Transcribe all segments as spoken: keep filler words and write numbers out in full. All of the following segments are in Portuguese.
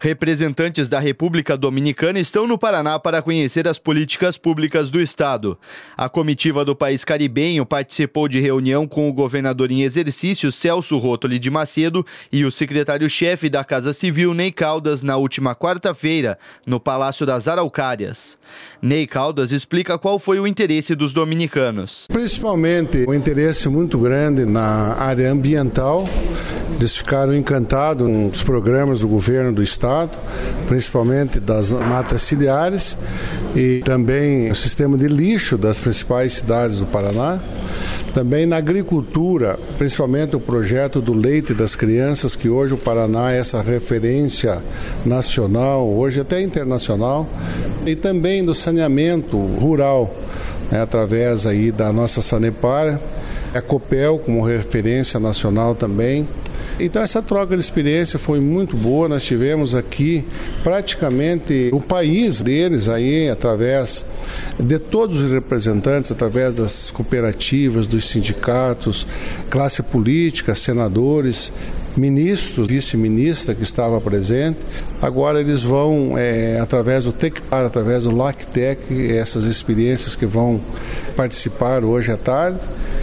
Representantes da República Dominicana estão no Paraná para conhecer as políticas públicas do estado. A comitiva do país caribenho participou de reunião com o governador em exercício, Celso Rótoli de Macedo, e o secretário-chefe da Casa Civil, Ney Caldas, na última quarta-feira, no Palácio das Araucárias. Ney Caldas explica qual foi o interesse dos dominicanos. Principalmente o interesse muito grande na área ambiental. Eles ficaram encantados com os programas do governo do estado, principalmente das matas ciliares e também o sistema de lixo das principais cidades do Paraná. Também na agricultura, principalmente o projeto do leite das crianças, que hoje o Paraná é essa referência nacional, hoje até internacional, e também do saneamento rural, né, através aí da nossa Sanepar, a Copel como referência nacional também. Então essa troca de experiência foi muito boa. Nós tivemos aqui praticamente o país deles aí, através de todos os representantes, através das cooperativas, dos sindicatos, classe política, senadores, ministros, vice-ministra que estava presente. Agora eles vão, é, através do TecPar, através do LACTEC, essas experiências que vão participar hoje à tarde,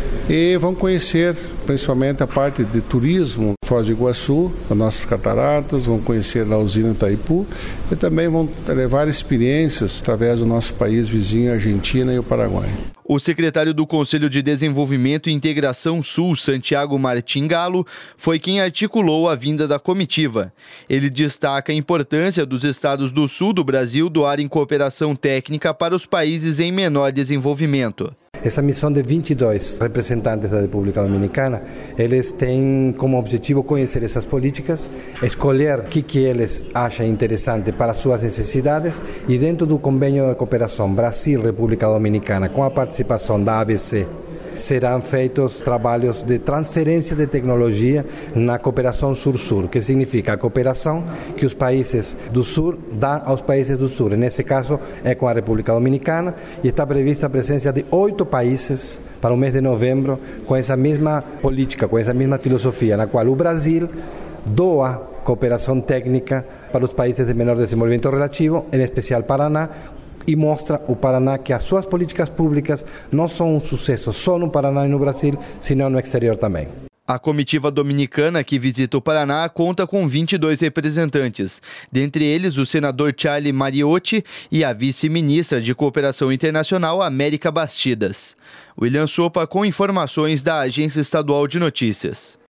e vão conhecer principalmente a parte de turismo, Foz do Iguaçu, as nossas cataratas, vão conhecer a usina Itaipu e também vão levar experiências através do nosso país vizinho, a Argentina e o Paraguai. O secretário do Conselho de Desenvolvimento e Integração Sul, Santiago Martim Galo, foi quem articulou a vinda da comitiva. Ele destaca a importância dos estados do sul do Brasil doarem cooperação técnica para os países em menor desenvolvimento. Essa missão de vinte e dois representantes da República Dominicana, eles têm como objetivo conhecer essas políticas, escolher o que, que eles acham interessante para suas necessidades e dentro do convênio de cooperação Brasil-República Dominicana, com a participação da A B C, serão feitos trabalhos de transferência de tecnologia na cooperação Sur-Sur, que significa a cooperação que os países do Sul dão aos países do Sul. Nesse caso é com a República Dominicana e está prevista a presença de oito países para o mês de novembro com essa mesma política, com essa mesma filosofia, na qual o Brasil doa cooperação técnica para os países de menor desenvolvimento relativo, em especial Paraná, e mostra o Paraná que as suas políticas públicas não são um sucesso só no Paraná e no Brasil, senão no exterior também. A comitiva dominicana que visita o Paraná conta com vinte e dois representantes, dentre eles o senador Charlie Mariotti e a vice-ministra de Cooperação Internacional, América Bastidas. William Sopa com informações da Agência Estadual de Notícias.